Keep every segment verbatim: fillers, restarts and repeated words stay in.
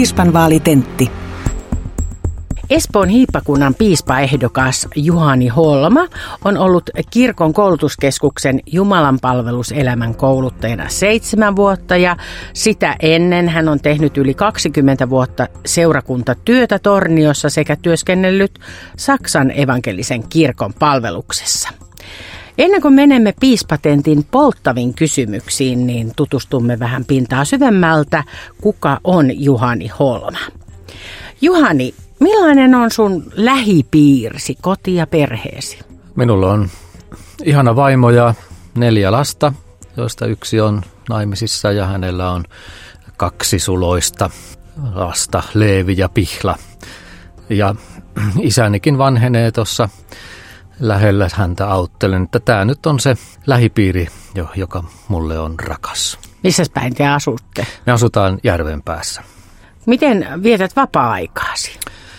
Piispanvaalitentti. Espoon hiippakunnan piispaehdokas Juhani Holma on ollut kirkon koulutuskeskuksen jumalanpalveluselämän kouluttajana seitsemän vuotta ja sitä ennen hän on tehnyt yli kaksikymmentä vuotta seurakuntatyötä Torniossa sekä työskennellyt Saksan evankelisen kirkon palveluksessa. Ennen kuin menemme piispatentin polttaviin kysymyksiin, niin tutustumme vähän pintaa syvemmältä, kuka on Juhani Holma. Juhani, millainen on sun lähipiirisi, koti ja perheesi? Minulla on ihana vaimo ja neljä lasta, joista yksi on naimisissa ja hänellä on kaksi suloista lasta, Leevi ja Pihla. Ja isänikin vanhenee tuossa lähellä häntä, auttelen, että tämä nyt on se lähipiiri, joka mulle on rakas. Missä päin te asutte? Me asutaan Järvenpäässä. Miten vietät vapaa-aikaasi?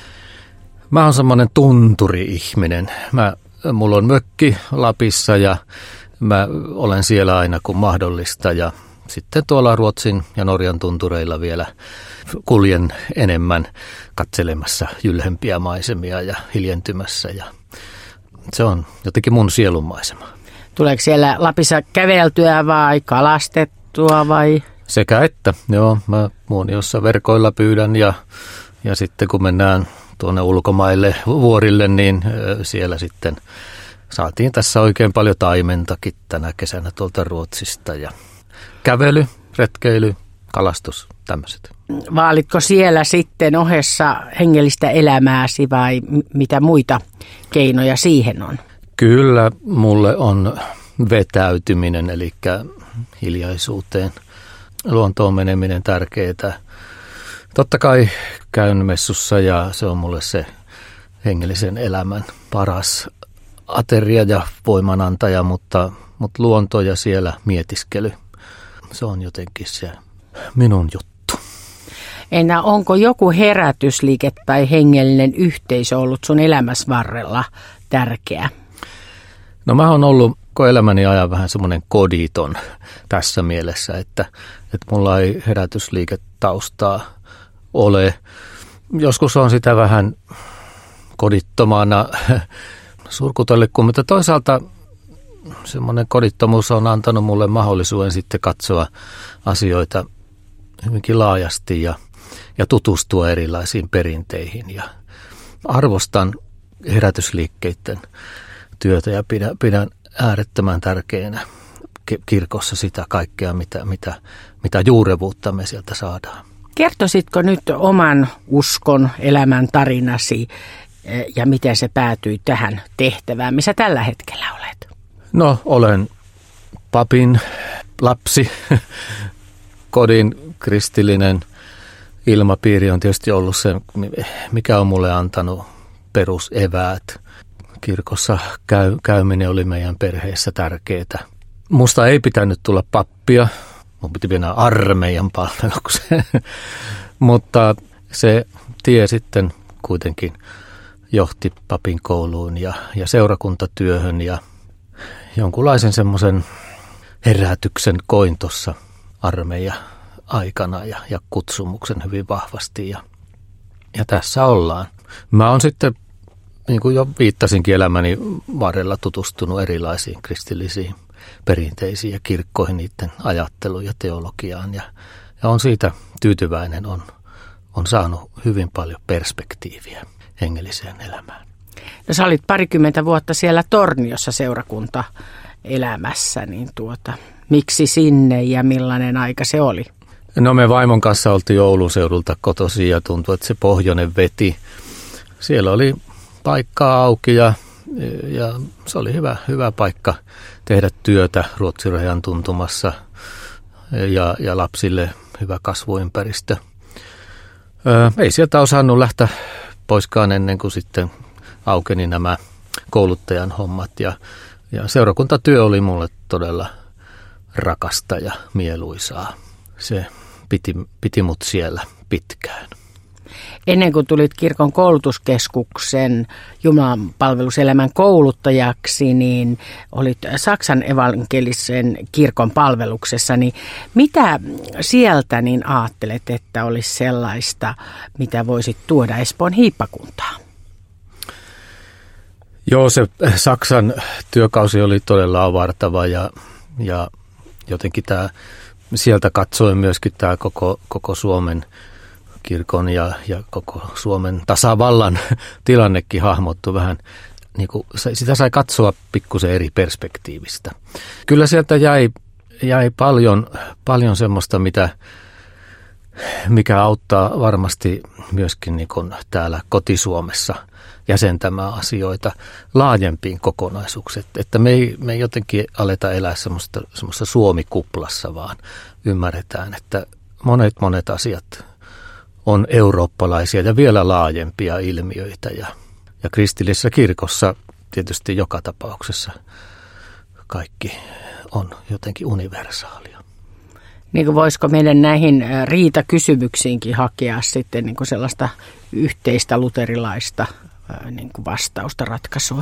Mä oon semmoinen tunturi-ihminen. Mä, mulla on mökki Lapissa ja mä olen siellä aina kun mahdollista. Ja sitten tuolla Ruotsin ja Norjan tuntureilla vielä kuljen enemmän katselemassa jylhempiä maisemia ja hiljentymässä. Ja se on jotenkin mun sielunmaisema. Tuleeko siellä Lapissa käveltyä vai kalastettua vai? Sekä että, joo. Mä muoniossa verkoilla pyydän ja, ja sitten kun mennään tuonne ulkomaille vuorille, niin siellä sitten saatiin tässä oikein paljon taimentakin tänä kesänä tuolta Ruotsista. Ja kävely, retkeily, kalastus, tämmöiset. Vaalitko siellä sitten ohessa hengellistä elämääsi vai mitä muita keinoja siihen on? Kyllä, mulle on vetäytyminen, eli hiljaisuuteen, luontoon meneminen tärkeää. Totta kai käyn messussa ja se on mulle se hengellisen elämän paras ateria ja voimanantaja, mutta, mutta luonto ja siellä mietiskely, se on jotenkin se minun juttu. Entä onko joku herätysliike tai hengellinen yhteisö ollut sun elämässä varrella tärkeä? No mä oon ollut koko elämäni ajan vähän semmoinen koditon tässä mielessä, että, että mulla ei herätysliiketaustaa ole. Joskus on sitä vähän kodittomana surkutellut, mutta toisaalta semmoinen kodittomuus on antanut mulle mahdollisuuden sitten katsoa asioita hyvinkin laajasti ja, ja tutustua erilaisiin perinteihin. Ja arvostan herätysliikkeiden työtä ja pidän, pidän äärettömän tärkeänä kirkossa sitä kaikkea, mitä, mitä, mitä juurevuutta me sieltä saadaan. Kertoisitko nyt oman uskon elämän tarinasi ja miten se päätyi tähän tehtävään, missä tällä hetkellä olet? No, olen papin lapsi, kodin kristillinen ilmapiiri on tietysti ollut se, mikä on mulle antanut peruseväät. Kirkossa käy, käyminen oli meidän perheessä tärkeää. Musta ei pitänyt tulla pappia, mun piti mennä armeijan palvelukseen, mutta se tie sitten kuitenkin johti papin kouluun ja, ja seurakuntatyöhön ja jonkunlaisen semmoisen herätyksen koin tuossa armeija aikana ja, ja kutsumuksen hyvin vahvasti ja, ja tässä ollaan. Mä oon sitten, niin kuin jo viittasinkin elämäni varrella, tutustunut erilaisiin kristillisiin perinteisiin ja kirkkoihin, niiden ajatteluun ja teologiaan ja, ja on siitä tyytyväinen, on, on saanut hyvin paljon perspektiiviä hengelliseen elämään. No sä olit parikymmentä vuotta siellä Torniossa seurakuntaelämässä, niin tuota, miksi sinne ja millainen aika se oli? No me vaimon kanssa oltiin Oulun seudulta kotoisin ja tuntui, että se pohjoinen veti. Siellä oli paikkaa auki ja, ja se oli hyvä, hyvä paikka tehdä työtä Ruotsin rajan tuntumassa ja, ja lapsille hyvä kasvuympäristö. Ö, ei sieltä osannut lähteä poiskaan ennen kuin sitten aukeni nämä kouluttajan hommat ja, ja seurakuntatyö oli mulle todella rakasta ja mieluisaa. Se piti, piti mut siellä pitkään. Ennen kuin tulit kirkon koulutuskeskuksen jumalanpalveluselämän kouluttajaksi, niin olit Saksan evankelisen kirkon palveluksessa. Niin mitä sieltä niin ajattelet, että olisi sellaista, mitä voisit tuoda Espoon hiippakuntaan? Joo, se Saksan työkausi oli todella avartava ja, ja jotenkin tämä, sieltä katsoen myöskin tämä koko, koko Suomen kirkon ja, ja koko Suomen tasavallan tilannekin hahmottui vähän, niin kuin, sitä sai katsoa pikkusen eri perspektiivistä. Kyllä sieltä jäi, jäi paljon, paljon semmoista, mitä, mikä auttaa varmasti myöskin niin kuin täällä kotisuomessa jäsentämään asioita laajempiin kokonaisuuksiin. Että me ei, me ei jotenkin aleta elää semmoista, semmoista Suomi-kuplassa, vaan ymmärretään, että monet monet asiat on eurooppalaisia ja vielä laajempia ilmiöitä. Ja, ja kristillisessä kirkossa tietysti joka tapauksessa kaikki on jotenkin universaalia. Niin kuin voisiko meidän näihin riitakysymyksiinkin hakea sitten niin kuin sellaista yhteistä luterilaista niin kuin vastausta, ratkaisua?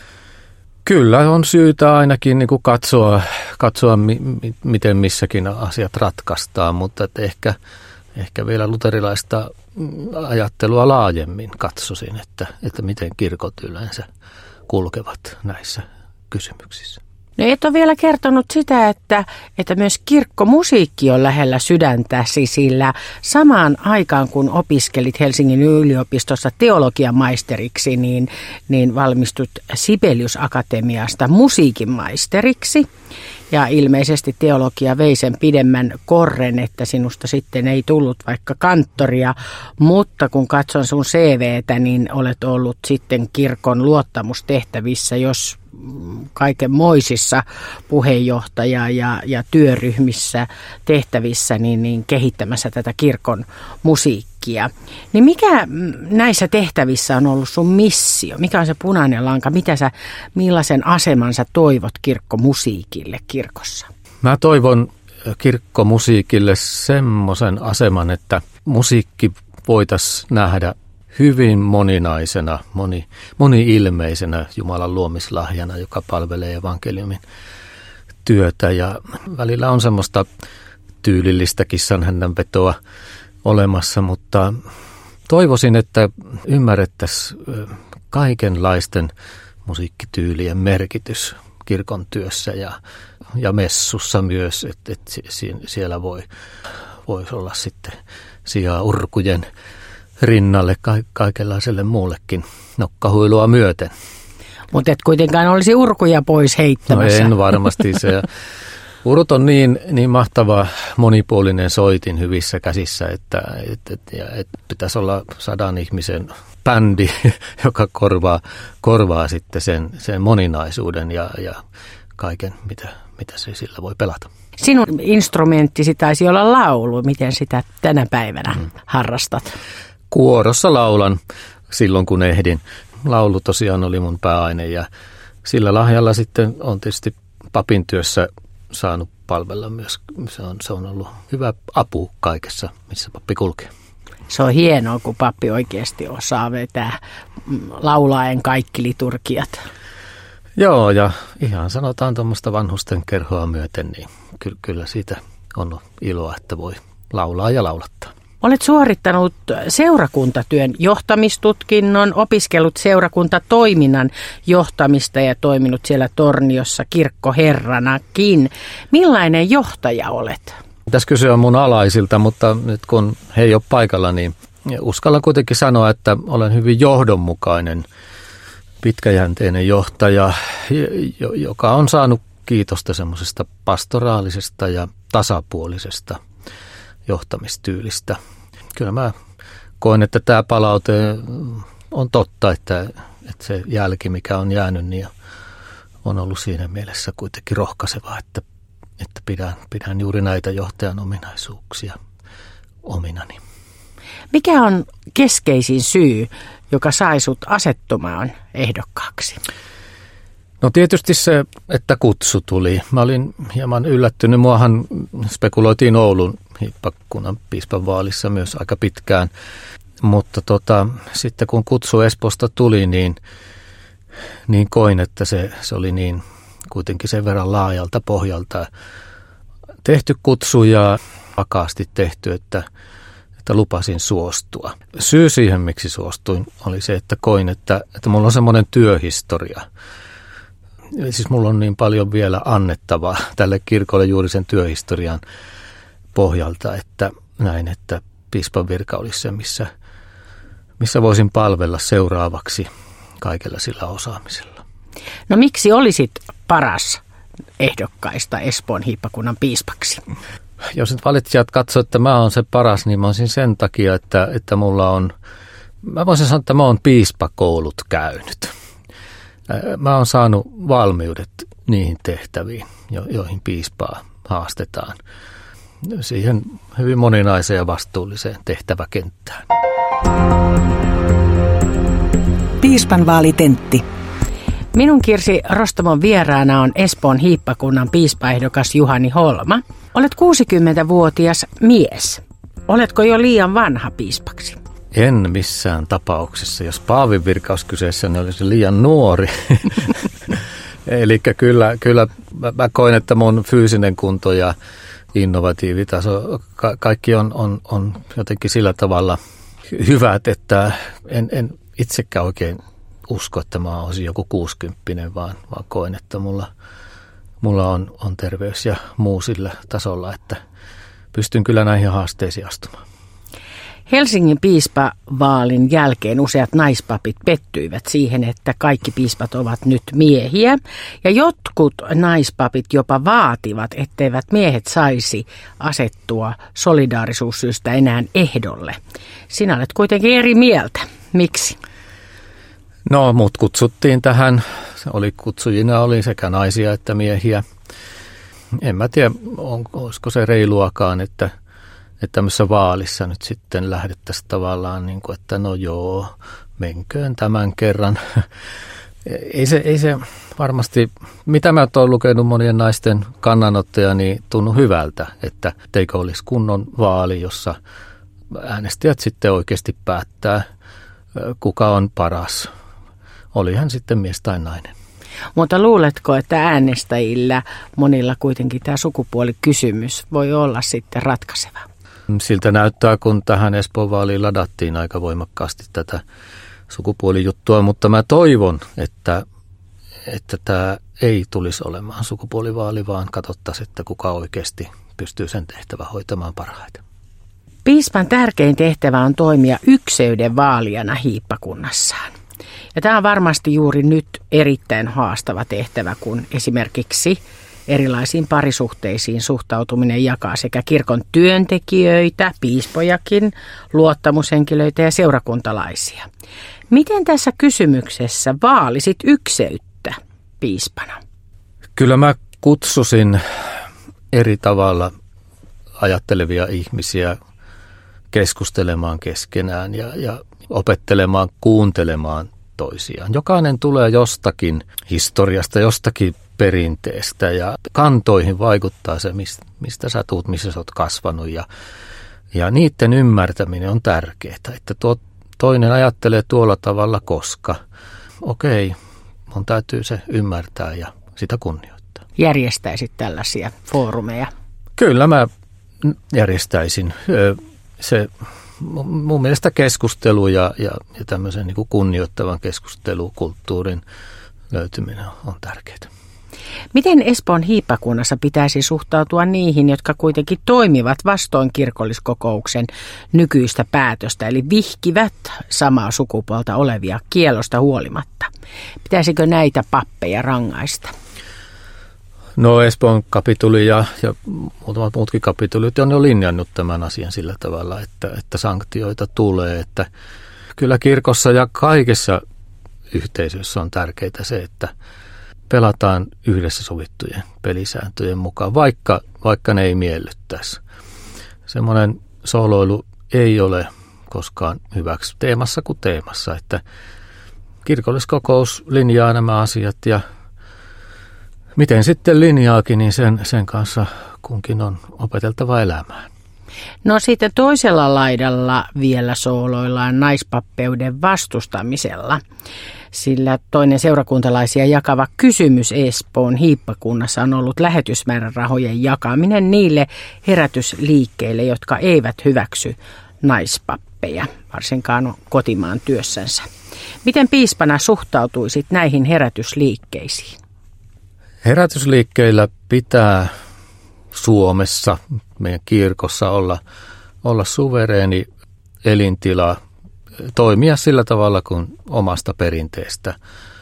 Kyllä on syytä ainakin niin kuin katsoa, katsoa mi, mi, miten missäkin asiat ratkaistaan, mutta että ehkä, ehkä vielä luterilaista ajattelua laajemmin katsoisin, että, että miten kirkot yleensä kulkevat näissä kysymyksissä. No et ole vielä kertonut sitä, että, että myös kirkkomusiikki on lähellä sydäntäsi, sillä samaan aikaan kun opiskelit Helsingin yliopistossa teologian maisteriksi, niin, niin valmistut Sibelius Akatemiasta musiikin maisteriksi. Ja ilmeisesti teologia vei sen pidemmän korren, että sinusta sitten ei tullut vaikka kanttoria, mutta kun katson sun C V:tä, niin olet ollut sitten kirkon luottamustehtävissä, jos kaikenmoisissa puheenjohtaja- ja, ja työryhmissä tehtävissä niin, niin kehittämässä tätä kirkon musiikkia. Niin mikä näissä tehtävissä on ollut sun missio? Mikä on se punainen lanka? Mitä sä, millaisen aseman sä toivot kirkkomusiikille kirkossa? Mä toivon kirkkomusiikille semmoisen aseman, että musiikki voitaisiin nähdä hyvin moninaisena, moni, moni-ilmeisenä Jumalan luomislahjana, joka palvelee evankeliumin työtä. Ja välillä on semmoista tyylillistä kissanhännänvetoa olemassa, mutta toivoisin, että ymmärrettäisiin kaikenlaisten musiikkityylien merkitys kirkon työssä ja, ja messussa myös, että, että siellä voi, voisi olla sitten sijaa urkujen rinnalle ka- kaikenlaiselle muullekin nokkahuilua myöten. Mutta et kuitenkaan olisi urkuja pois heittämässä. No en varmasti. Se, urut on niin, niin mahtava monipuolinen soitin hyvissä käsissä, että et, et, ja, et pitäisi olla sadan ihmisen bändi, joka korvaa, korvaa sitten sen, sen moninaisuuden ja, ja kaiken, mitä, mitä se sillä voi pelata. Sinun instrumenttisi taisi olla laulu. Miten sitä tänä päivänä hmm. harrastat? Kuorossa laulan silloin, kun ehdin. Laulu tosiaan oli mun pääaine ja sillä lahjalla sitten on tietysti papin työssä saanut palvella myös. Se on, se on ollut hyvä apu kaikessa, missä pappi kulkee. Se on hienoa, kun pappi oikeasti osaa vetää laulaen kaikki liturgiat. Joo, ja ihan sanotaan tuommoista vanhusten kerhoa myöten, niin ky- kyllä siitä on iloa, että voi laulaa ja laulattaa. Olet suorittanut seurakuntatyön johtamistutkinnon, opiskellut seurakuntatoiminnan johtamista ja toiminut siellä Torniossa kirkkoherranakin. Millainen johtaja olet? Tässä kysyä mun alaisilta, mutta nyt kun he ei ole paikalla, niin uskallan kuitenkin sanoa, että olen hyvin johdonmukainen, pitkäjänteinen johtaja, joka on saanut kiitosta semmoisesta pastoraalisesta ja tasapuolisesta johtamistyylistä. Kyllä mä koen, että tämä palaute on totta, että, että se jälki, mikä on jäänyt, niin on ollut siinä mielessä kuitenkin rohkaiseva, että, että pidän, pidän juuri näitä johtajan ominaisuuksia ominani. Mikä on keskeisin syy, joka sai sut asettumaan ehdokkaaksi? No tietysti se, että kutsu tuli. Mä olin hieman yllättynyt. Muahan spekuloitiin Oulun hiippakunnan piispan vaalissa myös aika pitkään. Mutta tota, sitten kun kutsu Espoosta tuli, niin, niin koin, että se, se oli niin kuitenkin sen verran laajalta pohjalta tehty kutsu ja vakaasti tehty, että, että lupasin suostua. Syy siihen, miksi suostuin, oli se, että koin, että, että mulla on semmoinen työhistoria. Siis mulla on niin paljon vielä annettavaa tälle kirkolle juuri sen työhistorian pohjalta, että näin, että piispan virka olisi se, missä, missä voisin palvella seuraavaksi kaikella sillä osaamisella. No miksi olisit paras ehdokkaista Espoon hiippakunnan piispaksi? Jos nyt valitsijat katsoo, että mä oon se paras, niin mä olisin sen takia, että, että mulla on, mä voisin sanoa, että mä oon piispakoulut käynyt. Mä oon saanut valmiudet niihin tehtäviin, joihin piispaa haastetaan. Siihen hyvin moninaiseen ja vastuulliseen tehtäväkenttään. Piispan vaalitentti. Minun Kirsi Rostamon vieraana on Espoon hiippakunnan piispaehdokas Juhani Holma. Olet kuusikymmentävuotias mies. Oletko jo liian vanha piispaksi? En missään tapauksessa. Jos paavin virkaus kyseessä, niin olisi liian nuori. Eli kyllä, kyllä mä koin, että mun fyysinen kunto ja innovatiivitaso, ka- kaikki on, on, on jotenkin sillä tavalla hyvät, että en, en itsekään oikein usko, että mä olisin joku kuusikymppinen, vaan, vaan koen, että mulla, mulla on, on terveys ja muu sillä tasolla, että pystyn kyllä näihin haasteisiin astumaan. Helsingin piispavaalin jälkeen useat naispapit pettyivät siihen, että kaikki piispat ovat nyt miehiä. Ja jotkut naispapit jopa vaativat, etteivät miehet saisi asettua solidaarisuussyistä enää ehdolle. Sinä olet kuitenkin eri mieltä. Miksi? No, mut kutsuttiin tähän. Oli kutsujina oli sekä naisia että miehiä. En mä tiedä, on, olisiko se reiluakaan, että että tämmöisessä vaalissa nyt sitten lähdettäisiin tavallaan niin kuin, että no joo, menköön tämän kerran. Ei se, ei se varmasti, mitä mä oon lukenut monien naisten kannanottoja, niin tunnu hyvältä, että teikö olisi kunnon vaali, jossa äänestäjät sitten oikeasti päättää, kuka on paras. Oli hän sitten mies tai nainen. Mutta luuletko, että äänestäjillä monilla kuitenkin tämä sukupuolikysymys voi olla sitten ratkaiseva? Siltä näyttää, kun tähän Espoon vaaliin ladattiin aika voimakkaasti tätä sukupuolijuttua, mutta mä toivon, että, että tämä ei tulisi olemaan sukupuolivaali, vaan katsottaisiin, että kuka oikeasti pystyy sen tehtävän hoitamaan parhaiten. Piispan tärkein tehtävä on toimia ykseyden vaalijana hiippakunnassaan. Ja tämä on varmasti juuri nyt erittäin haastava tehtävä, kun esimerkiksi erilaisiin parisuhteisiin suhtautuminen jakaa sekä kirkon työntekijöitä, piispojakin, luottamushenkilöitä ja seurakuntalaisia. Miten tässä kysymyksessä vaalisit ykseyttä piispana? Kyllä mä kutsusin eri tavalla ajattelevia ihmisiä keskustelemaan keskenään ja, ja opettelemaan, kuuntelemaan toisiaan. Jokainen tulee jostakin historiasta, jostakin perinteestä ja kantoihin vaikuttaa se, mistä sä tuut, missä sä oot kasvanut ja, ja niiden ymmärtäminen on tärkeää, että tuo toinen ajattelee tuolla tavalla, koska okei, mun täytyy se ymmärtää ja sitä kunnioittaa. Järjestäisit tällaisia foorumeja? Kyllä mä järjestäisin. Se mun mielestä keskustelu ja, ja, ja tämmöisen niin kuin kunnioittavan keskustelukulttuurin löytyminen on tärkeää. Miten Espoon hiippakunnassa pitäisi suhtautua niihin, jotka kuitenkin toimivat vastoin kirkolliskokouksen nykyistä päätöstä, eli vihkivät samaa sukupuolta olevia kiellosta huolimatta? Pitäisikö näitä pappeja rangaista? No Espoon kapituli ja, ja muutamat muutkin kapitulit on jo linjannut tämän asian sillä tavalla, että, että sanktioita tulee. Että kyllä kirkossa ja kaikessa yhteisössä on tärkeää se, että pelataan yhdessä sovittujen pelisääntöjen mukaan, vaikka, vaikka ne ei miellyttäisi. Semmoinen sooloilu ei ole koskaan hyväksi teemassa kuin teemassa, että kirkolliskokous linjaa nämä asiat ja miten sitten linjaakin, niin sen, sen kanssa kunkin on opeteltava elämään. No sitten toisella laidalla vielä sooloillaan naispappeuden vastustamisella, sillä toinen seurakuntalaisia jakava kysymys Espoon hiippakunnassa on ollut lähetysmäärärahojen jakaminen niille herätysliikkeille, jotka eivät hyväksy naispappeja, varsinkaan kotimaan työssänsä. Miten piispana suhtautuisit näihin herätysliikkeisiin? Herätysliikkeillä pitää Suomessa, meidän kirkossa olla, olla suvereeni elintila, toimia sillä tavalla, kun omasta perinteestä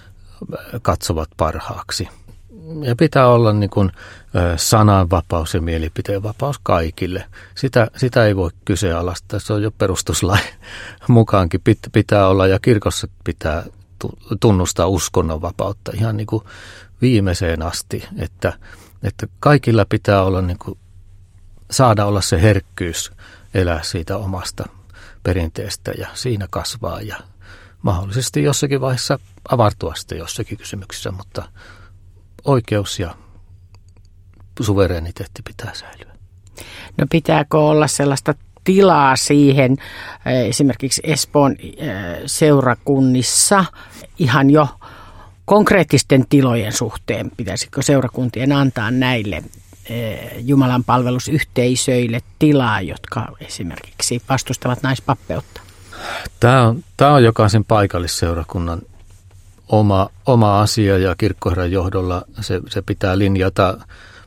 katsovat parhaaksi. Ja pitää olla niin kuin sananvapaus ja mielipiteenvapaus kaikille. Sitä, sitä ei voi kyseenalaistaa, se on jo perustuslain mukaankin pitää olla, ja kirkossa pitää tunnustaa uskonnonvapautta ihan niin kuin viimeiseen asti, että, että kaikilla pitää olla niin kuin, saada olla se herkkyys elää siitä omasta perinteestä ja siinä kasvaa ja mahdollisesti jossakin vaiheessa avartua sitten jossakin kysymyksissä, mutta oikeus ja suvereniteetti pitää säilyä. No pitääkö olla sellaista tilaa siihen esimerkiksi Espoon seurakunnissa ihan jo konkreettisten tilojen suhteen? Pitäisikö seurakuntien antaa näille Jumalan palvelusyhteisöille tilaa, jotka esimerkiksi vastustavat naispappeutta? Tämä on, tämä on jokaisen paikallisseurakunnan oma, oma asia, ja kirkkoherran johdolla se, se pitää linjata ä,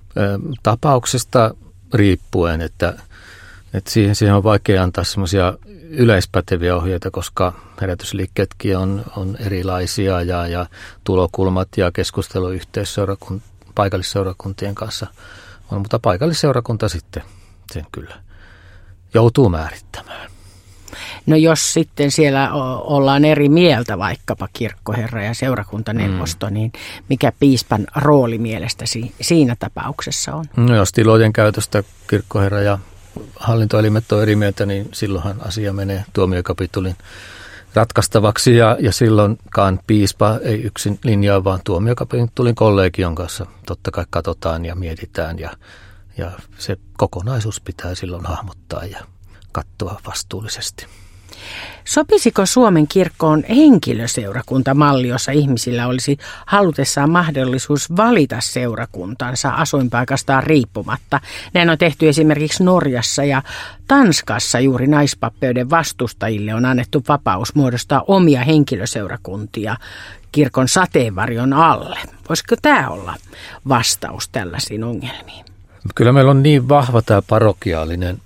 tapauksesta riippuen, että, että siihen, siihen on vaikea antaa semmoisia yleispäteviä ohjeita, koska herätysliikkeetkin on, on erilaisia ja, ja tulokulmat ja keskusteluyhteys seurakun, paikallisseurakuntien kanssa on, mutta paikallisseurakunta sitten sen kyllä joutuu määrittämään. No jos sitten siellä ollaan eri mieltä, vaikkapa kirkkoherra ja seurakuntaneuvosto, mm. niin mikä piispan rooli mielestäsi siinä tapauksessa on? No jos tilojen käytöstä kirkkoherra ja hallintoelimet on eri mieltä, niin silloinhan asia menee tuomiokapitulin ratkaistavaksi, ja, ja silloinkaan piispa ei yksin linjaa, vaan tuomiokapitulin kollegion kanssa totta kai katsotaan ja mietitään, ja, ja se kokonaisuus pitää silloin hahmottaa ja katsoa vastuullisesti. Sopisiko Suomen kirkkoon henkilöseurakuntamalli, jossa ihmisillä olisi halutessaan mahdollisuus valita seurakuntansa asuinpaikastaan riippumatta? Näin on tehty esimerkiksi Norjassa ja Tanskassa. Juuri naispappeuden vastustajille on annettu vapaus muodostaa omia henkilöseurakuntia kirkon sateenvarjon alle. Voisiko tämä olla vastaus tällaisiin ongelmiin? Kyllä meillä on niin vahva tämä parokiaalinen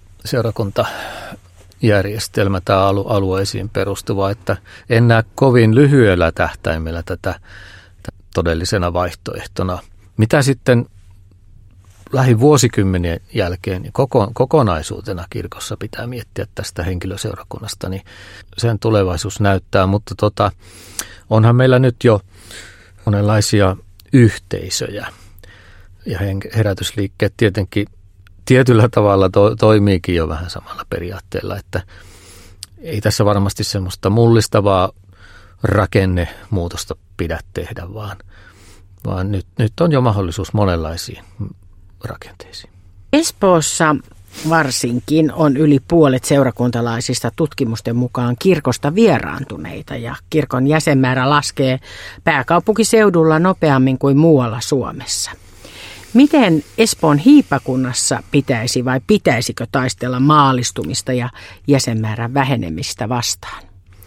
seurakuntajärjestelmä, tämä alueisiin perustuva, että en näe kovin lyhyellä tähtäimellä tätä todellisena vaihtoehtona. Mitä sitten lähivuosikymmenien jälkeen niin koko, kokonaisuutena kirkossa pitää miettiä tästä henkilöseurakunnasta, niin sen tulevaisuus näyttää, mutta tota, onhan meillä nyt jo monenlaisia yhteisöjä, ja herätysliikkeet tietenkin tietyllä tavalla to, toimiikin jo vähän samalla periaatteella, että ei tässä varmasti semmoista mullistavaa rakennemuutosta pidä tehdä, vaan, vaan nyt, nyt on jo mahdollisuus monenlaisiin rakenteisiin. Espoossa varsinkin on yli puolet seurakuntalaisista tutkimusten mukaan kirkosta vieraantuneita, ja kirkon jäsenmäärä laskee pääkaupunkiseudulla nopeammin kuin muualla Suomessa. Miten Espoon hiippakunnassa pitäisi vai pitäisikö taistella maallistumista ja jäsenmäärän vähenemistä vastaan?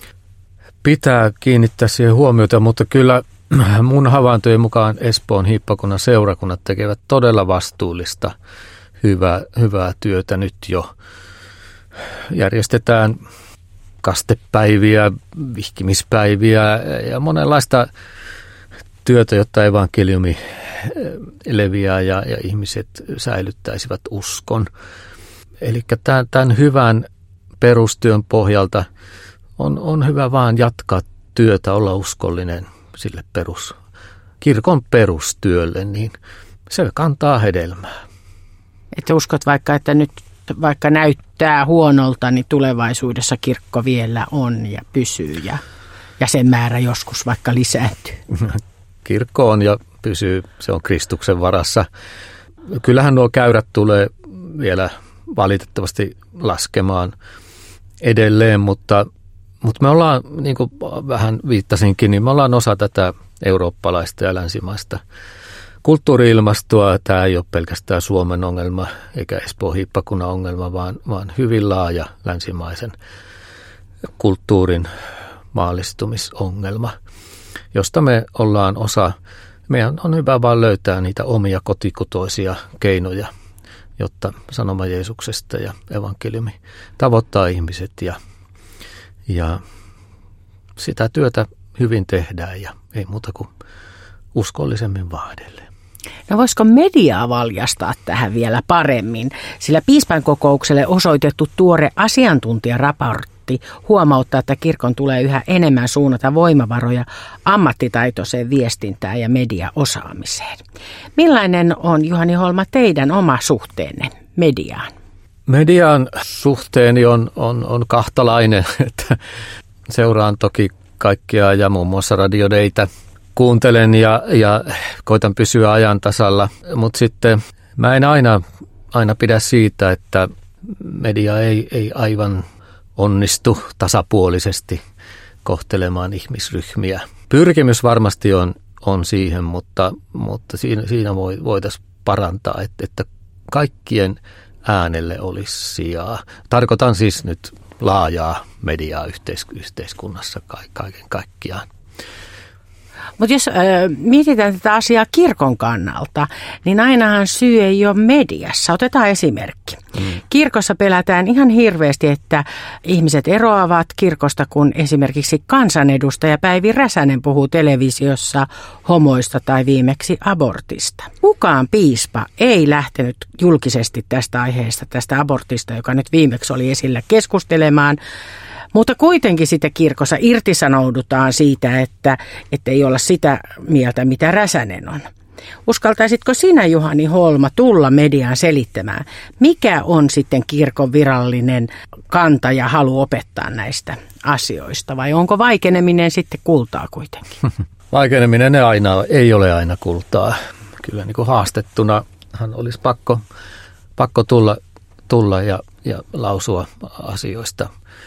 Pitää kiinnittää siihen huomiota, mutta kyllä mun havaintojen mukaan Espoon hiippakunnan seurakunnat tekevät todella vastuullista hyvää, hyvää työtä nyt jo. Järjestetään kastepäiviä, vihkimispäiviä ja monenlaista työtä, jotta evankeliumi leviää ja, ja ihmiset säilyttäisivät uskon. Eli tämän, tämän hyvän perustyön pohjalta on, on hyvä vaan jatkaa työtä, olla uskollinen sille perus, kirkon perustyölle, niin se kantaa hedelmää. Että uskot vaikka, että nyt vaikka näyttää huonolta, niin tulevaisuudessa kirkko vielä on ja pysyy ja jäsenmäärä joskus vaikka lisääntyy. Kirkko on ja pysyy, se on Kristuksen varassa. Kyllähän nuo käyrät tulee vielä valitettavasti laskemaan edelleen, mutta, mutta me ollaan, niin kuin vähän viittasinkin, niin me ollaan osa tätä eurooppalaista ja länsimaista kulttuuri-ilmastoa. Tämä ei ole pelkästään Suomen ongelma eikä Espoon hiippakunnan ongelma, vaan, vaan hyvin laaja länsimaisen kulttuurin maallistumisongelma, josta me ollaan osa. Meidän on hyvä vaan löytää niitä omia kotikutoisia keinoja, jotta sanoma Jeesuksesta ja evankeliumi tavoittaa ihmiset ja, ja sitä työtä hyvin tehdään ja ei muuta kuin uskollisemmin vaadelleen. No voisiko mediaa valjastaa tähän vielä paremmin, sillä piispan kokoukselle osoitettu tuore asiantuntijaraportti huomauttaa, että kirkon tulee yhä enemmän suunnata voimavaroja ammattitaitoiseen viestintään ja mediaosaamiseen. Millainen on, Juhani Holma, teidän oma suhteenne mediaan? Median suhteeni on, on, on kahtalainen, että seuraan toki kaikkia ja muun muassa radiodeitä. Kuuntelen ja, ja koitan pysyä ajan tasalla, mutta sitten mä en aina, aina pidä siitä, että media ei, ei aivan onnistu tasapuolisesti kohtelemaan ihmisryhmiä. Pyrkimys varmasti on, on siihen, mutta, mutta siinä, siinä voitaisiin parantaa, että, että kaikkien äänelle olisi sijaa. Tarkoitan siis nyt laajaa mediaa yhteis- yhteiskunnassa kaiken kaikkiaan. Mutta jos äh, mietitään tätä asiaa kirkon kannalta, niin ainahan syy ei ole mediassa. Otetaan esimerkki. Mm. Kirkossa pelätään ihan hirveästi, että ihmiset eroavat kirkosta, kun esimerkiksi kansanedustaja Päivi Räsänen puhuu televisiossa homoista tai viimeksi abortista. Kukaan piispa ei lähtenyt julkisesti tästä aiheesta, tästä abortista, joka nyt viimeksi oli esillä, keskustelemaan. Mutta kuitenkin sitten kirkossa irtisanoudutaan siitä, että, että ei olla sitä mieltä, mitä Räsänen on. Uskaltaisitko sinä, Juhani Holma, tulla mediaan selittämään, mikä on sitten kirkon virallinen kanta ja halu opettaa näistä asioista? Vai onko vaikeneminen sitten kultaa kuitenkin? Vaikeneminen ei, aina, ei ole aina kultaa. Kyllä niin kuin haastettunahan olisi pakko, pakko tulla, tulla ja, ja lausua asioista.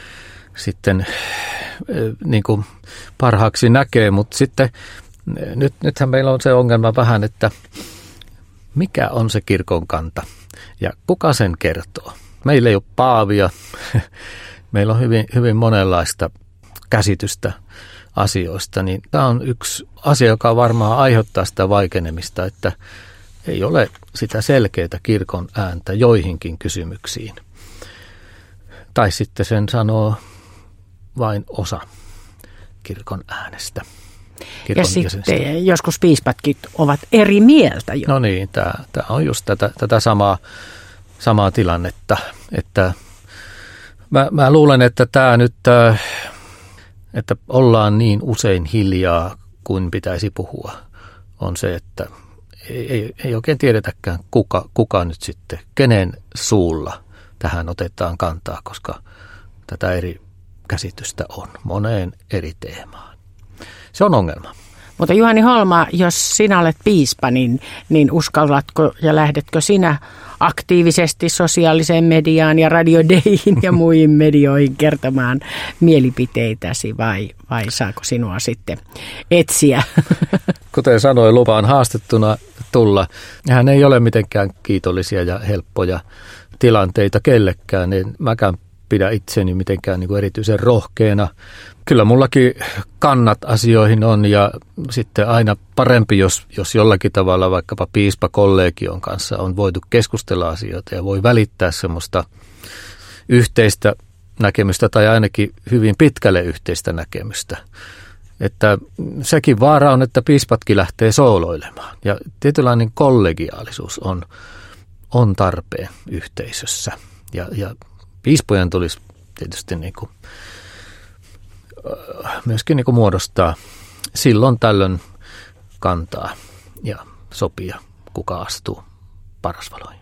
Sitten niin kuin parhaaksi näkee, mutta sitten nyt, nythän meillä on se ongelma vähän, että mikä on se kirkon kanta ja kuka sen kertoo. Meillä ei ole paavia, meillä on hyvin, hyvin monenlaista käsitystä asioista, niin tämä on yksi asia, joka varmaan aiheuttaa sitä vaikenemista, että ei ole sitä selkeää kirkon ääntä joihinkin kysymyksiin. Tai sitten sen sanoo vain osa kirkon äänestä. Kirkon ja sitten jäsenistä. Joskus piispatkin ovat eri mieltä jo. No niin, tämä, tämä on just tätä, tätä samaa, samaa tilannetta. Että mä, mä luulen, että tämä nyt, että ollaan niin usein hiljaa kuin pitäisi puhua, on se, että ei, ei, ei oikein tiedetäkään kuka, kuka nyt sitten, kenen suulla tähän otetaan kantaa, koska tätä eri käsitystä on moneen eri teemaan. Se on ongelma. Mutta Juhani Holma, jos sinä olet piispa, niin, niin uskallatko ja lähdetkö sinä aktiivisesti sosiaaliseen mediaan ja radiodeihin ja muihin medioihin kertomaan mielipiteitäsi vai, vai saako sinua sitten etsiä? Kuten sanoin, lupaan haastettuna tulla. Hän ei ole mitenkään kiitollisia ja helppoja tilanteita kellekään, niin mäkään pidä itseni mitenkään niin kuin erityisen rohkeana. Kyllä mullakin kannat asioihin on ja sitten aina parempi, jos, jos jollakin tavalla vaikkapa piispakollegion kanssa on voitu keskustella asioita ja voi välittää semmoista yhteistä näkemystä tai ainakin hyvin pitkälle yhteistä näkemystä. Että sekin vaara on, että piispatkin lähtee sooloilemaan ja tietynlainen kollegiaalisuus on, on tarpeen yhteisössä ja, ja piispojen tulisi tietysti niin kuin, myöskin niin kuin muodostaa silloin tällöin kantaa ja sopia, kuka astuu parasvaloihin.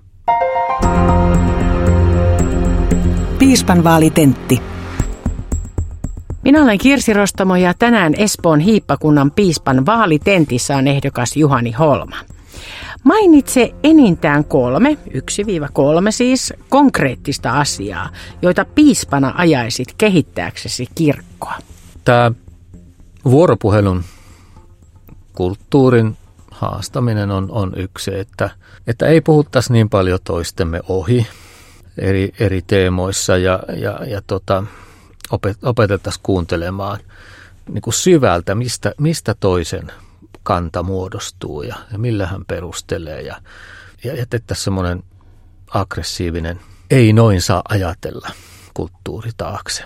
Piispan vaalitentti. Minä olen Kirsi Rostamo ja tänään Espoon hiippakunnan piispan vaalitentissä on ehdokas Juhani Holma. Mainitse enintään kolme, yksi kolme siis, konkreettista asiaa, joita piispana ajaisit kehittääksesi kirkkoa. Tämä vuoropuhelun kulttuurin haastaminen on, on yksi, että, että ei puhuttaisi niin paljon toistemme ohi eri, eri teemoissa ja, ja, ja tota, opet, opetettaisiin kuuntelemaan niin kuin syvältä, mistä, mistä toisen kanta muodostuu ja, ja millä hän perustelee ja, ja jätettäisiin semmoinen aggressiivinen, ei noin saa ajatella kulttuuri taakse.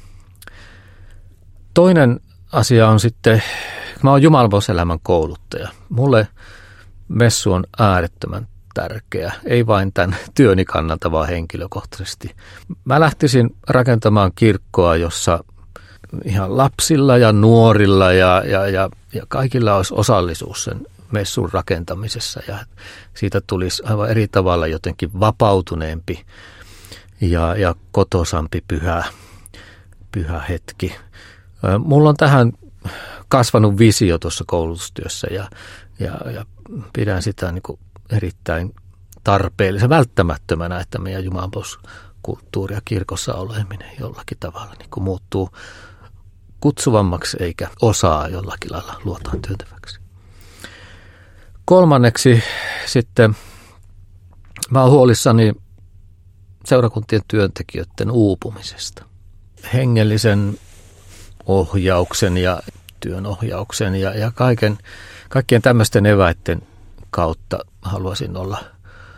Toinen asia on sitten, mä oon jumalanpalveluselämän kouluttaja. Mulle messu on äärettömän tärkeä, ei vain tämän työni kannalta, vaan henkilökohtaisesti. Mä lähtisin rakentamaan kirkkoa, jossa ihan lapsilla ja nuorilla ja, ja, ja, ja kaikilla olisi osallisuus sen messun rakentamisessa ja siitä tulisi aivan eri tavalla jotenkin vapautuneempi ja, ja kotosampi pyhä, pyhä hetki. Mulla on tähän kasvanut visio tuossa koulutustyössä ja, ja, ja pidän sitä niin kuin erittäin tarpeellisen, välttämättömänä, että meidän jumalanpalveluskulttuuri ja kirkossa oleminen jollakin tavalla niin kuin muuttuu kutsuvammaksi eikä osaa jollakin lailla luotaan työntäväksi. Kolmanneksi sitten mä oon huolissani seurakuntien työntekijöiden uupumisesta. Hengellisen ohjauksen ja työnohjauksen ja, ja kaiken, kaikkien tämmöisten eväitten kautta haluaisin olla,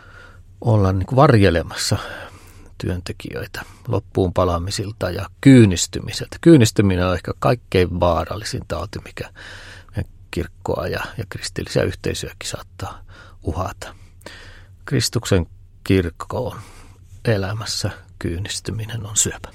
olla niin kuin varjelemassa työntekijöitä loppuun palaamisilta ja kyynistymiseltä. Kyynistyminen on ehkä kaikkein vaarallisin tauti, mikä kirkkoa ja, ja kristillisiä yhteisöjäkin saattaa uhata. Kristuksen kirkkoon elämässä kyynistyminen on syöpä.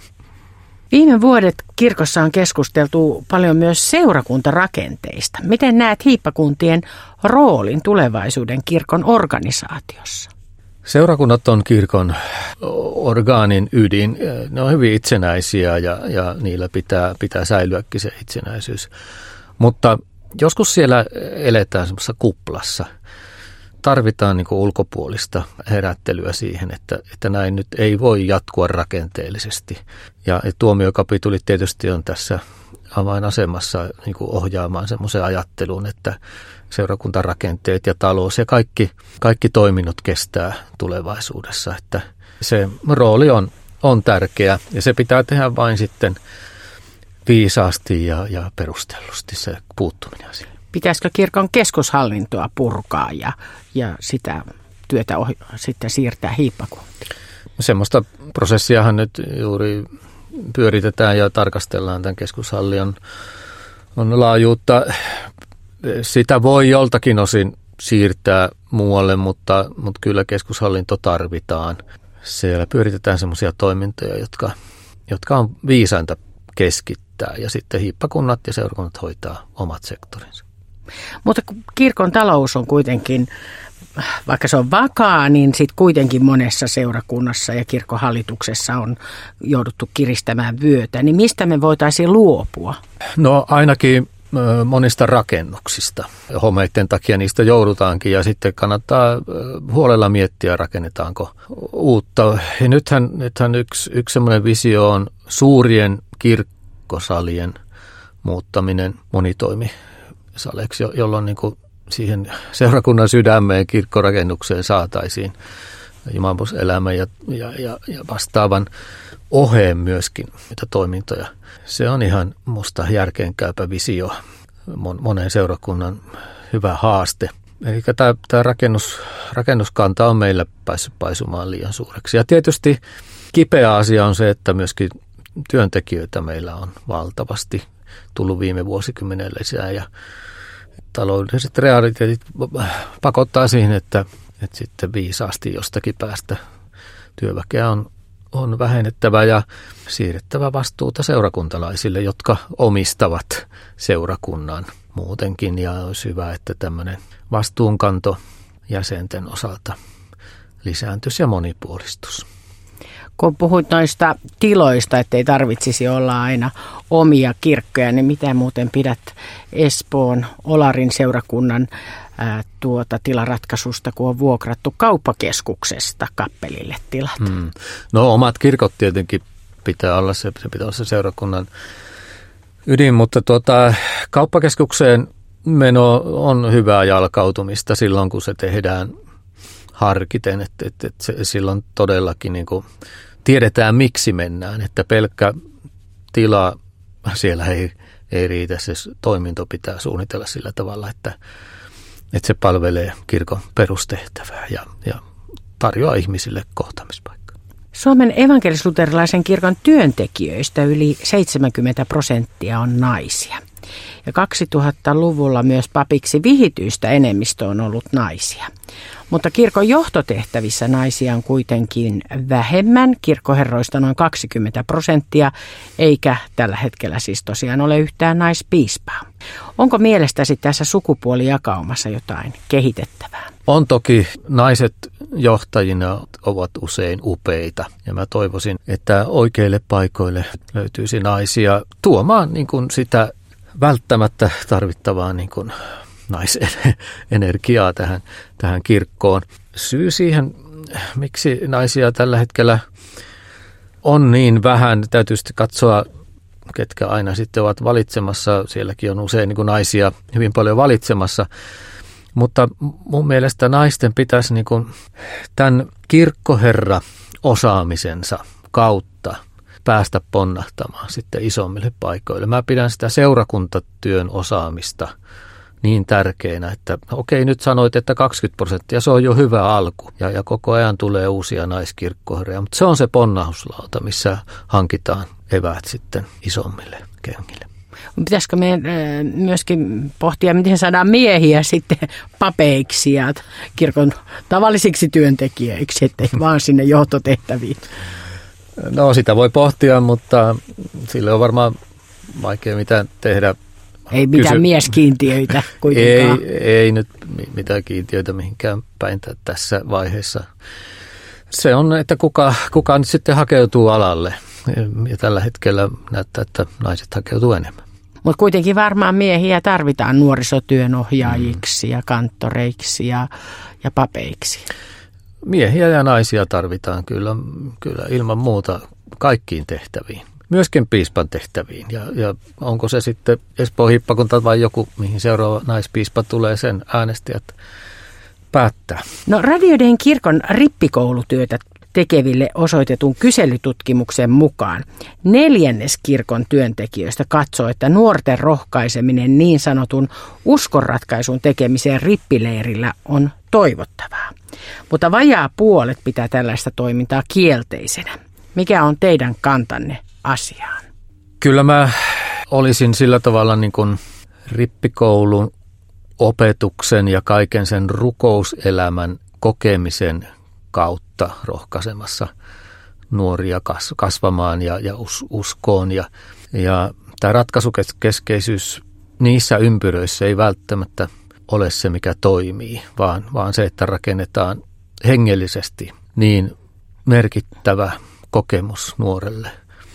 Viime vuodet kirkossa on keskusteltu paljon myös seurakuntarakenteista. Miten näet hiippakuntien roolin tulevaisuuden kirkon organisaatiossa? Seurakunnat on kirkon orgaanin ydin. Ne on hyvin itsenäisiä ja, ja niillä pitää, pitää säilyäkin se itsenäisyys. Mutta joskus siellä eletään semmoisessa kuplassa. Tarvitaan niin kuin ulkopuolista herättelyä siihen, että, että näin nyt ei voi jatkua rakenteellisesti. Ja tuomiokapituli tietysti on tässä avainasemassa niin kuin ohjaamaan semmoisen ajatteluun, että seurakuntarakenteet ja talous ja kaikki, kaikki toiminnot kestää tulevaisuudessa. Että se rooli on, on tärkeä ja se pitää tehdä vain sitten viisaasti ja, ja perustellusti se puuttuminen asiaan. Pitäisikö kirkon keskushallintoa purkaa ja, ja sitä työtä ohi, sitten siirtää hiippakuntiin? Semmoista prosessiahan nyt juuri pyöritetään ja tarkastellaan tämän keskushallinnon on laajuutta. Sitä voi joltakin osin siirtää muualle, mutta, mutta kyllä keskushallinto tarvitaan. Siellä pyöritetään semmoisia toimintoja, jotka, jotka on viisainta keskittää ja sitten hiippakunnat ja seurakunnat hoitaa omat sektorinsa. Mutta kirkon talous on kuitenkin, vaikka se on vakaa, niin sitten kuitenkin monessa seurakunnassa ja kirkkohallituksessa on jouduttu kiristämään vyötä. Niin mistä me voitaisiin luopua? No ainakin monista rakennuksista. Homeiden takia niistä joudutaankin ja sitten kannattaa huolella miettiä, rakennetaanko uutta. Ja nythän, nythän yksi, yksi semmoinen visio on suurien kirkkosalien muuttaminen monitoimisaleiksi, jolloin niin kuin siihen seurakunnan sydämeen kirkkorakennukseen saataisiin jumalanpalveluselämän ja, ja, ja, ja vastaavan oheen myöskin mitä toimintoja. Se on ihan musta järkeenkäypä visio, monen seurakunnan hyvä haaste. Eli tämä, tämä rakennus, rakennuskanta on meillä päässyt paisumaan liian suureksi. Ja tietysti kipeä asia on se, että myöskin työntekijöitä meillä on valtavasti tullut viime vuosikymmenellä lisää ja taloudelliset realiteetit pakottaa siihen, että, että sitten viisaasti jostakin päästä työväkeä on, on vähennettävä ja siirrettävä vastuuta seurakuntalaisille, jotka omistavat seurakunnan muutenkin. Ja olisi hyvä, että tämmöinen vastuunkanto jäsenten osalta lisääntyisi ja monipuolistus. Kun puhuit noista tiloista, ettei tarvitsisi olla aina omia kirkkoja, niin mitä muuten pidät Espoon Olarin seurakunnan ää, tuota tilaratkaisusta, kun on vuokrattu kauppakeskuksesta kappelille tilat? Hmm. No omat kirkot tietenkin pitää olla, se, se pitää olla se seurakunnan ydin, mutta tuota, kauppakeskukseen meno on hyvää jalkautumista silloin, kun se tehdään harkiten, että, että, että se, silloin todellakin niin kuin tiedetään, miksi mennään, että pelkkä tila siellä ei, ei riitä, se toiminto pitää suunnitella sillä tavalla, että, että se palvelee kirkon perustehtävää ja, ja tarjoaa ihmisille kohtaamispaikkaa. Suomen evankelis-luterilaisen kirkon työntekijöistä yli seitsemänkymmentä prosenttia on naisia. Ja kaksituhattaluvulla myös papiksi vihityistä enemmistö on ollut naisia. Mutta kirkon johtotehtävissä naisia on kuitenkin vähemmän, kirkkoherroista noin kaksikymmentä prosenttia, eikä tällä hetkellä siis tosiaan ole yhtään naispiispaa. Onko mielestäsi tässä sukupuolijakaumassa jotain kehitettävää? On toki, naiset johtajina ovat usein upeita ja mä toivoisin, että oikeille paikoille löytyisi naisia tuomaan niin kuin sitä välttämättä tarvittavaa niin kuin naisenergiaa tähän, tähän kirkkoon. Syy siihen, miksi naisia tällä hetkellä on niin vähän, täytyy sitten katsoa, ketkä aina sitten ovat valitsemassa. Sielläkin on usein niin kuin naisia hyvin paljon valitsemassa. Mutta mun mielestä naisten pitäisi niin kuin tämän kirkkoherra-osaamisensa kautta päästä ponnahtamaan sitten isommille paikoille. Mä pidän sitä seurakuntatyön osaamista niin tärkeänä, että okei, nyt sanoit, että kaksikymmentä prosenttia, se on jo hyvä alku. Ja, ja koko ajan tulee uusia naiskirkkoherroja, mutta se on se ponnahduslauta, missä hankitaan eväät sitten isommille kengille. Pitäisikö meidän myöskin pohtia, miten saadaan miehiä sitten papeiksi ja kirkon tavallisiksi työntekijöiksi, ettei vaan sinne johtotehtäviin? No sitä voi pohtia, mutta sille on varmaan vaikea mitään tehdä. Ei mitään Kysy... mieskiintiöitä kuitenkaan. Ei, ei nyt mitään kiintiöitä mihinkään päin tässä vaiheessa. Se on, että kuka, kuka nyt sitten hakeutuu alalle. Ja tällä hetkellä näyttää, että naiset hakeutuu enemmän. Mutta kuitenkin varmaan miehiä tarvitaan nuorisotyönohjaajiksi mm. ja kanttoreiksi ja, ja papeiksi. Miehiä ja naisia tarvitaan kyllä, kyllä ilman muuta kaikkiin tehtäviin. Myöskin piispan tehtäviin. Ja, ja onko se sitten Espoon hiippakunta vai joku, mihin seuraava naispiispa tulee, sen äänestäjät päättää. No Radioiden kirkon rippikoulutyötä tekeville osoitetun kyselytutkimuksen mukaan neljännes kirkon työntekijöistä katsoo, että nuorten rohkaiseminen niin sanotun uskonratkaisun tekemiseen rippileirillä on toivottavaa. Mutta vajaa puolet pitää tällaista toimintaa kielteisenä. Mikä on teidän kantanne asiaan? Kyllä mä olisin sillä tavalla niin kuin rippikoulun opetuksen ja kaiken sen rukouselämän kokemisen kautta rohkaisemassa nuoria kasvamaan ja, ja us, uskoon. Ja, ja tämä ratkaisukeskeisyys niissä ympyröissä ei välttämättä ole se, mikä toimii, vaan, vaan se, että rakennetaan hengellisesti niin merkittävä kokemus nuorelle,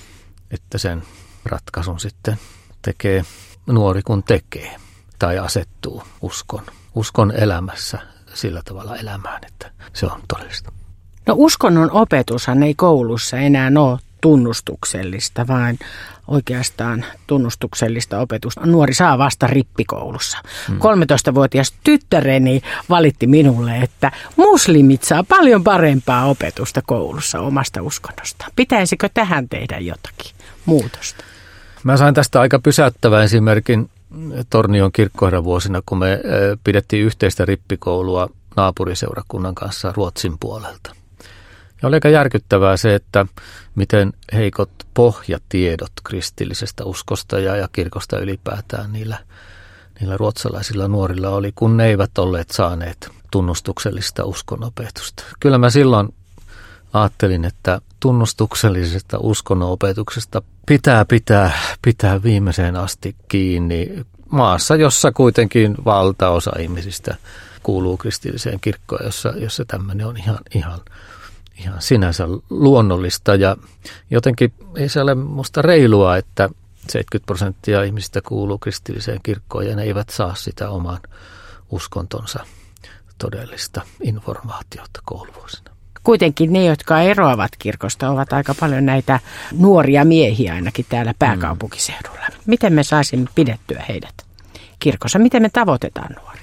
että sen ratkaisun sitten tekee nuori kun tekee tai asettuu uskon, uskon elämässä sillä tavalla elämään, että se on todellista. No uskonnon opetushan ei koulussa enää ole tunnustuksellista, vaan oikeastaan tunnustuksellista opetusta nuori saa vasta rippikoulussa. Hmm. kolmetoistavuotias tyttäreni valitti minulle, että muslimit saa paljon parempaa opetusta koulussa omasta uskonnostaan. Pitäisikö tähän tehdä jotakin muutosta? Mä sain tästä aika pysäyttävän esimerkin Tornion kirkkoherravuosina, kun me pidettiin yhteistä rippikoulua naapuriseurakunnan kanssa Ruotsin puolelta. Ja oli aika järkyttävää se, että miten heikot pohjatiedot kristillisestä uskosta ja, ja kirkosta ylipäätään niillä, niillä ruotsalaisilla nuorilla oli, kun ne eivät olleet saaneet tunnustuksellista uskonopetusta. Kyllä mä silloin ajattelin, että tunnustuksellisesta uskonopetuksesta pitää pitää, pitää viimeiseen asti kiinni maassa, jossa kuitenkin valtaosa ihmisistä kuuluu kristilliseen kirkkoon, jossa, jossa tämmöinen on ihan, ihan, ihan sinänsä luonnollista. Ja jotenkin ei se ole musta reilua, että seitsemänkymmentä prosenttia ihmisistä kuuluu kristilliseen kirkkoon ja ne eivät saa sitä oman uskontonsa todellista informaatiota kouluvuosina. Kuitenkin ne, jotka eroavat kirkosta, ovat aika paljon näitä nuoria miehiä ainakin täällä pääkaupunkiseudulla. Miten me saisimme pidettyä heidät kirkossa? Miten me tavoitetaan nuoria?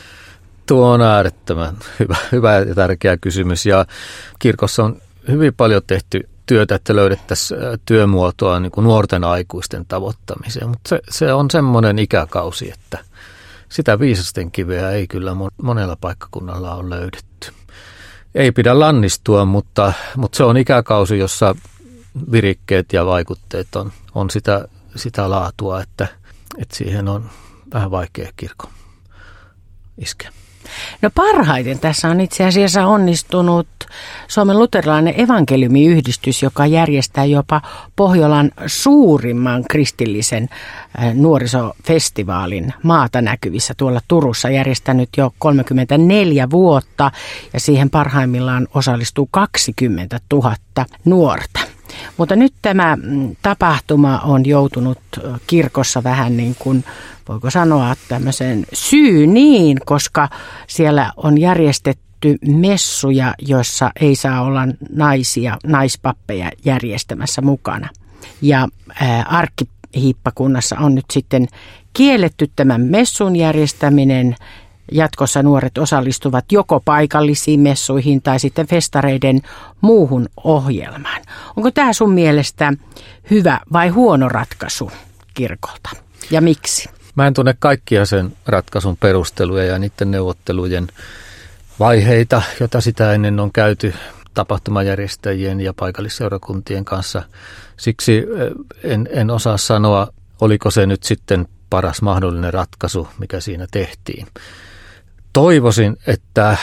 Tuo on äärettömän hyvä, hyvä ja tärkeä kysymys. Ja kirkossa on hyvin paljon tehty työtä, että löydettäisiin työmuotoa niin kuin nuorten aikuisten tavoittamiseen. Mutta se, se on semmoinen ikäkausi, että sitä viisasten kiveä ei kyllä monella paikkakunnalla ole löydetty. Ei pidä lannistua, mutta, mutta se on ikäkausi, jossa virikkeet ja vaikutteet on, on sitä, sitä laatua, että, että siihen on vähän vaikea kirkon iskeä. No parhaiten tässä on itse asiassa onnistunut Suomen luterilainen evankeliumiyhdistys, joka järjestää jopa Pohjolan suurimman kristillisen nuorisofestivaalin maata näkyvissä tuolla Turussa, järjestänyt jo kolmekymmentäneljä vuotta ja siihen parhaimmillaan osallistuu kaksikymmentätuhatta nuorta. Mutta nyt tämä tapahtuma on joutunut kirkossa vähän niin kuin, voiko sanoa, tämmöisen syyniin, koska siellä on järjestetty messuja, joissa ei saa olla naisia, naispappeja järjestämässä mukana. Ja ää, arkkihiippakunnassa on nyt sitten kielletty tämän messun järjestäminen. Jatkossa nuoret osallistuvat joko paikallisiin messuihin tai sitten festareiden muuhun ohjelmaan. Onko tämä sun mielestä hyvä vai huono ratkaisu kirkolta ja miksi? Mä en tunne kaikkia sen ratkaisun perusteluja ja niiden neuvottelujen vaiheita, joita sitä ennen on käyty tapahtumajärjestäjien ja paikallisseurakuntien kanssa. Siksi en, en osaa sanoa, oliko se nyt sitten paras mahdollinen ratkaisu, mikä siinä tehtiin. Toivoisin, että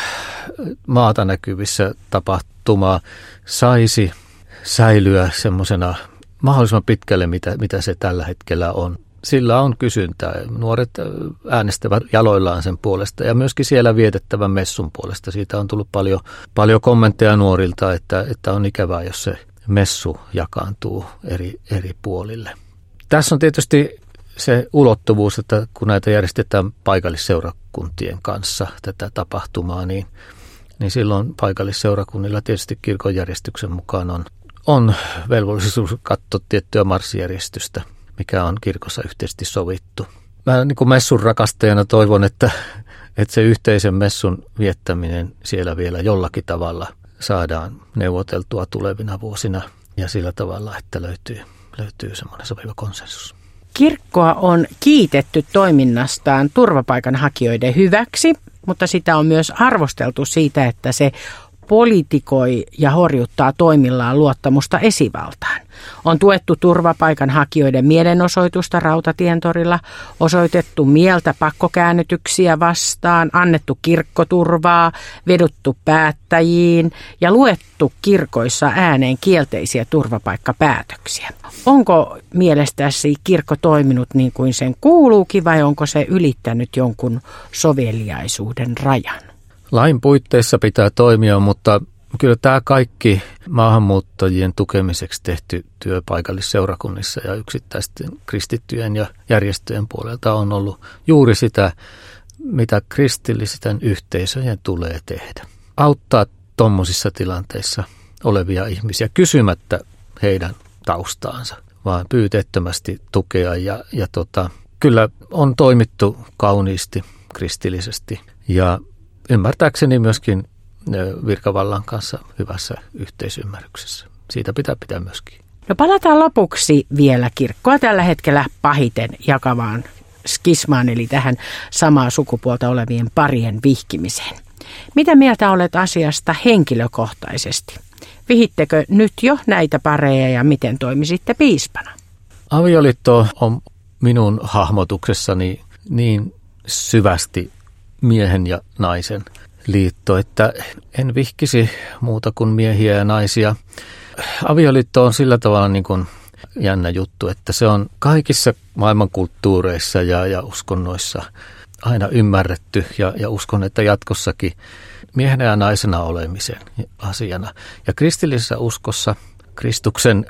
maata näkyvissä tapahtuma saisi säilyä semmoisena mahdollisimman pitkälle, mitä, mitä se tällä hetkellä on. Sillä on kysyntää. Nuoret äänestävät jaloillaan sen puolesta ja myöskin siellä vietettävän messun puolesta. Siitä on tullut paljon, paljon kommentteja nuorilta, että, että on ikävää, jos se messu jakaantuu eri, eri puolille. Tässä on tietysti se ulottuvuus, että kun näitä järjestetään paikallisseurakuntien kanssa tätä tapahtumaa, niin, niin silloin paikallisseurakunnilla tietysti kirkonjärjestyksen mukaan on, on velvollisuus katsoa tiettyä marssijärjestystä, mikä on kirkossa yhteisesti sovittu. Mä niin kuin messun rakastajana toivon, että, että se yhteisen messun viettäminen siellä vielä jollakin tavalla saadaan neuvoteltua tulevina vuosina ja sillä tavalla, että löytyy, löytyy semmoinen sopiva konsensus. Kirkkoa on kiitetty toiminnastaan turvapaikanhakijoiden hyväksi, mutta sitä on myös arvosteltu siitä, että se politikoi ja horjuttaa toimillaan luottamusta esivaltaan. On tuettu turvapaikanhakijoiden mielenosoitusta Rautatientorilla, osoitettu mieltä pakkokäännytyksiä vastaan, annettu kirkkoturvaa, vedottu päättäjiin ja luettu kirkoissa ääneen kielteisiä turvapaikkapäätöksiä. Onko mielestäsi kirkko toiminut niin kuin sen kuuluukin vai onko se ylittänyt jonkun soveliaisuuden rajan? Lain puitteissa pitää toimia, mutta kyllä tämä kaikki maahanmuuttajien tukemiseksi tehty työ paikallisseurakunnissa ja yksittäisten kristittyjen ja järjestöjen puolelta on ollut juuri sitä, mitä kristillisten yhteisöjen tulee tehdä. Auttaa tuommoisissa tilanteissa olevia ihmisiä kysymättä heidän taustaansa, vaan pyyteettömästi tukea ja, ja tota, kyllä on toimittu kauniisti kristillisesti ja ymmärtääkseni myöskin virkavallan kanssa hyvässä yhteisymmärryksessä. Siitä pitää pitää myöskin. No palataan lopuksi vielä kirkkoa tällä hetkellä pahiten jakavaan skismaan, eli tähän samaa sukupuolta olevien parien vihkimiseen. Mitä mieltä olet asiasta henkilökohtaisesti? Vihittekö nyt jo näitä pareja ja miten toimisitte piispana? Avioliitto on minun hahmotuksessani niin syvästi miehen ja naisen liitto, että en vihkisi muuta kuin miehiä ja naisia. Avioliitto on sillä tavalla niin kuin jännä juttu, että se on kaikissa maailmankulttuureissa ja, ja uskonnoissa aina ymmärretty ja, ja uskon, että jatkossakin miehenä ja naisena olemisen asiana. Ja kristillisessä uskossa Kristuksen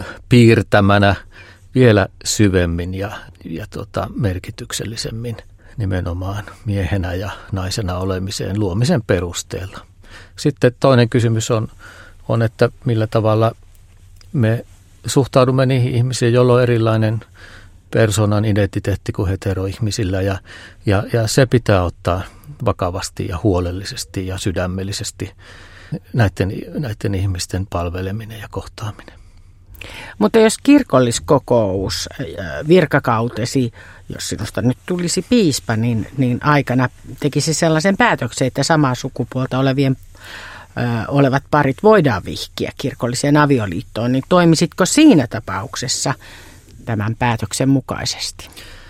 piirtämänä vielä syvemmin ja, ja tota, merkityksellisemmin. nimenomaan miehenä ja naisena olemiseen luomisen perusteella. Sitten toinen kysymys on, on, että millä tavalla me suhtaudumme niihin ihmisiin, joilla on erilainen persoonan identiteetti kuin heteroihmisillä, ja, ja, ja se pitää ottaa vakavasti ja huolellisesti ja sydämellisesti näiden, näiden ihmisten palveleminen ja kohtaaminen. Mutta jos kirkolliskokous virkakautesi, jos sinusta nyt tulisi piispa, niin, niin aikana tekisi sellaisen päätöksen, että samaa sukupuolta olevien ö, olevat parit voidaan vihkiä kirkolliseen avioliittoon, niin toimisitko siinä tapauksessa tämän päätöksen mukaisesti?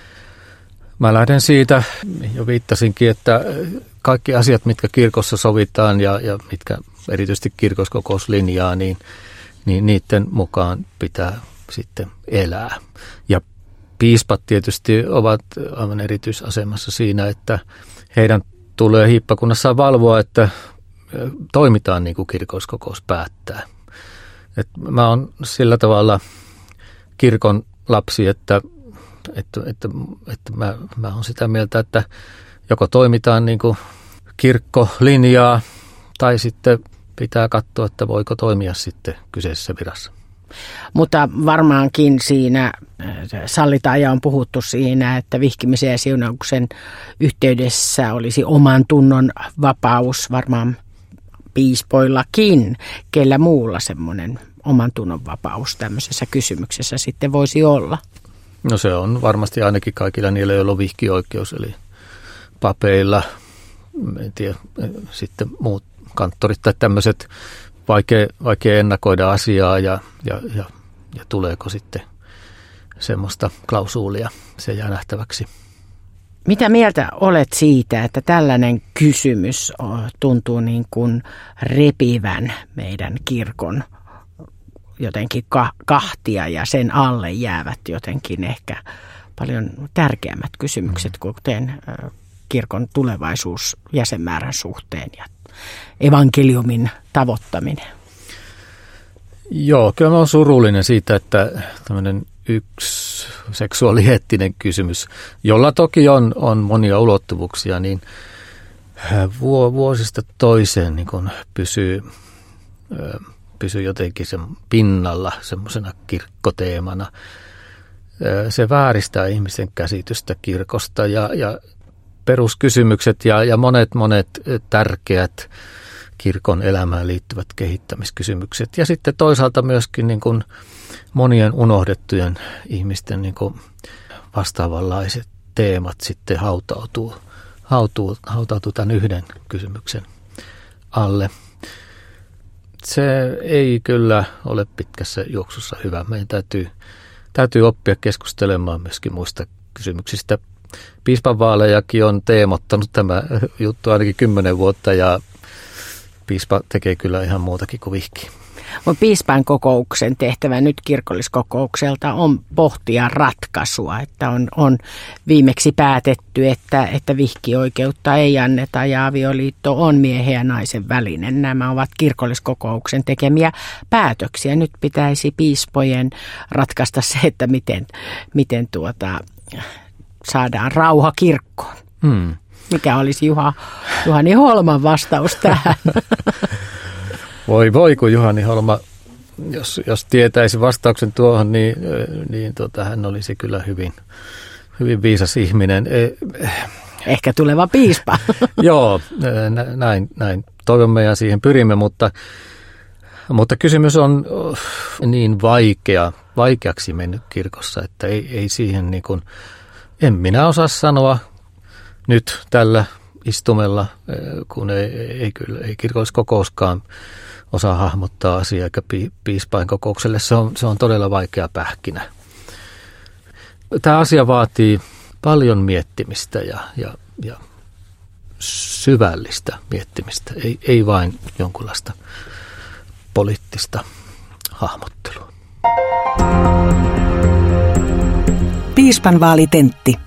Mä lähden siitä, jo viittasinkin, että kaikki asiat, mitkä kirkossa sovitaan ja, ja mitkä erityisesti kirkolliskokous linjaa, niin, niin niiden mukaan pitää sitten elää. Ja piispat tietysti ovat aivan erityisasemassa siinä, että heidän tulee hiippakunnassaan valvoa, että toimitaan niin kuin kirkolliskokous päättää. Et mä oon sillä tavalla kirkon lapsi, että, että, että, että mä, mä oon sitä mieltä, että joko toimitaan niin kuin kirkko linjaa tai sitten pitää katsoa, että voiko toimia sitten kyseisessä virassa. Mutta varmaankin siinä sallitaan ja on puhuttu siinä, että vihkimisen ja siunauksen yhteydessä olisi oman tunnon vapaus varmaan piispoillakin, kellä muulla semmoinen oman tunnon vapaus tämmöisessä kysymyksessä sitten voisi olla. No se on varmasti ainakin kaikilla niillä, joilla on vihkioikeus, eli papeilla, en tiedä, sitten muut kanttorit tai tämmöiset, vaikea, vaikea ennakoida asiaa ja, ja, ja, ja tuleeko sitten semmoista klausuulia, se jää nähtäväksi. Mitä mieltä olet siitä, että tällainen kysymys tuntuu niin kuin repivän meidän kirkon jotenkin kahtia ja sen alle jäävät jotenkin ehkä paljon tärkeämmät kysymykset, kuten kirkon tulevaisuus jäsenmäärän suhteen ja evankeliumin tavoittaminen? Joo, kyllä mä oon surullinen siitä, että tämmöinen yksi seksuaalieettinen kysymys, jolla toki on, on monia ulottuvuuksia, niin vuosista toiseen niin kun pysyy, pysyy jotenkin sen pinnalla semmoisena kirkkoteemana. Se vääristää ihmisen käsitystä kirkosta ja, ja peruskysymykset ja, ja monet monet tärkeät kirkon elämään liittyvät kehittämiskysymykset. Ja sitten toisaalta myöskin niin kuin monien unohdettujen ihmisten niin kuin vastaavanlaiset teemat sitten hautautuu, hautuu, hautautuu tämän yhden kysymyksen alle. Se ei kyllä ole pitkässä juoksussa hyvä. Meidän täytyy, täytyy oppia keskustelemaan myöskin muista kysymyksistä. Piispanvaalejakin on teemottanut tämä juttu ainakin kymmenen vuotta ja piispa tekee kyllä ihan muutakin kuin vihkii. Piispan kokouksen tehtävä nyt kirkolliskokoukselta on pohtia ratkaisua, että on, on viimeksi päätetty, että, että vihkioikeutta ei anneta ja avioliitto on miehen ja naisen välinen. Nämä ovat kirkolliskokouksen tekemiä päätöksiä. Nyt pitäisi piispojen ratkaista se, että miten, miten tuota, saadaan rauha kirkkoon. Hmm. Mikä olisi Juha, Juhani Holman vastaus tähän? Voi voi, kun Juhani Holma, jos, jos tietäisi vastauksen tuohon, niin, niin tota, hän olisi kyllä hyvin, hyvin viisas ihminen. Ehkä tuleva piispa. Joo, näin, näin toivomme ja siihen pyrimme, mutta, mutta kysymys on niin vaikea, vaikeaksi mennyt kirkossa, että ei, ei siihen niin kuin, en minä osaa sanoa nyt tällä istumella, kun ei, ei, kyllä, ei kirkolliskokouskaan osaa hahmottaa asiaa, eikä piispain kokoukselle. Se on, se on todella vaikea pähkinä. Tämä asia vaatii paljon miettimistä ja, ja, ja syvällistä miettimistä, ei, ei vain jonkunlaista poliittista hahmottelua. Piispanvaalitentti.